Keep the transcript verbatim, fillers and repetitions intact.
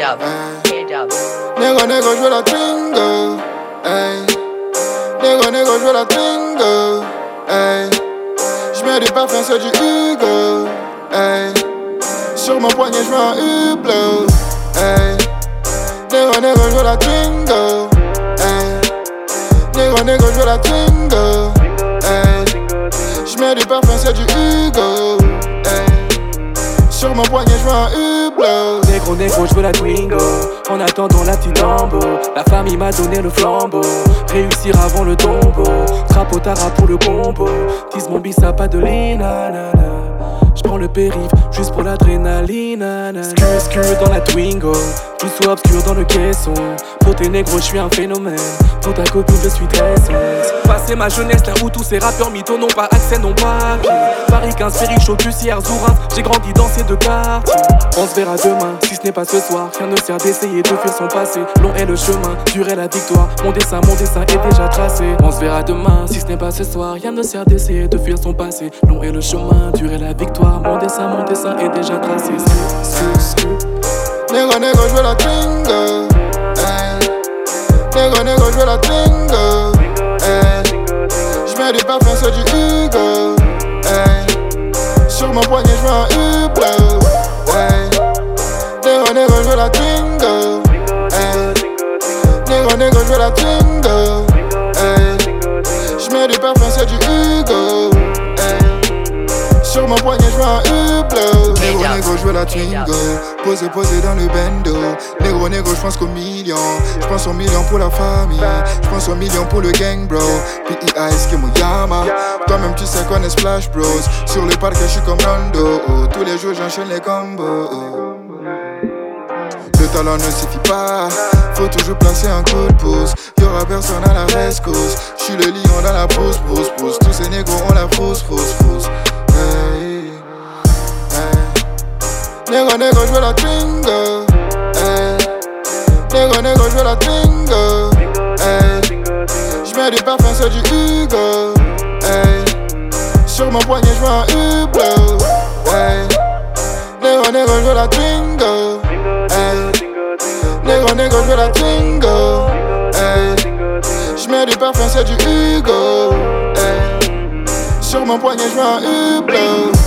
job, Hey. hand job. Négro, négro, je veux la Twingo. Hey. Négro, négro, je veux la Twingo. Hey. J'mets du parfum sur du Hugo. Hey. Sur mon poignet, j'mets un hublot. Hey. Négro, négro, je veux la Twingo. Hey. Négro, négro, je veux la Twingo. Hey. J'mets du parfum sur du Hugo. Hey. Sur mon poignet, j'mets un hublot. Négro, négro, je veux la Twingo. En attendant la petite lambeau, la famille m'a donné le flambeau. Réussir avant le tombeau, trapotara pour le combo. Tisse mon bis à pas de lina, j'prends le périph' juste pour l'adrénaline. Skur, skur dans la Twingo, tout soit obscur dans le caisson. Pour tes négros, je suis un phénomène. Pour ta copine, je suis très sauce. Passé ma jeunesse là où tous ces rappeurs mythos n'ont pas accès, n'ont pas pied. Paris quinze, Ferry, Chaud, Cussière, Zourin. J'ai grandi dans ces deux quartiers. On se verra demain, si ce n'est pas ce soir. Rien ne sert d'essayer de fuir son passé. Long est le chemin, dur est la victoire. Mon dessin, mon dessin est déjà tracé. On se verra demain, si ce n'est pas ce soir. Rien ne sert d'essayer de fuir son passé. Long est le chemin, dur est la victoire. Mon dessin, mon dessin est déjà tracé. Négro, négro, je veux la Twingo. Hey. Négro, négro, je veux la Twingo. Hey. J'mets du parfum sur du Hugo. Hey. Sur mon poignet, j'mets un hublot. Hey. Négro, négro, je veux la Twingo. Hey. Négro, négro, je veux la Twingo. Hey. J'mets du parfum sur du Hugo. Hey. Sur mon poignet, j'mets un hublot. Négro, négro, je veux la Twingo. Posé, posé dans le bendo. Négro, négro, j'pense qu'au million. J'pense aux millions pour la famille. J'pense aux millions pour le gang, bro. P I A S Kimuyama. Toi-même, tu sais qu'on est Splash Bros. Sur le parquet, j'suis comme Rondo. Oh, tous les jours, j'enchaîne les combos. Oh. Le talent ne suffit pas. Faut toujours placer un coup de pouce. Y'aura personne à la rescousse. J'suis le lion dans la brousse, brousse, brousse. Tous ces négros ont la frousse, frousse, frousse. Hey. Négro, négro, je veux la Twingo. Hey. Négro, négro, je veux la Twingo. Hey. J'mets du parfum sur du Hugo. Hey. Sur mon poignet, j'mets un hublot. Hey. Négro, négro, je veux la Twingo. Hey. Négro, négro, je veux la Twingo. Hey. J'mets du parfum sur du Hugo. Hey. Sur mon poignet, j'mets un hublot.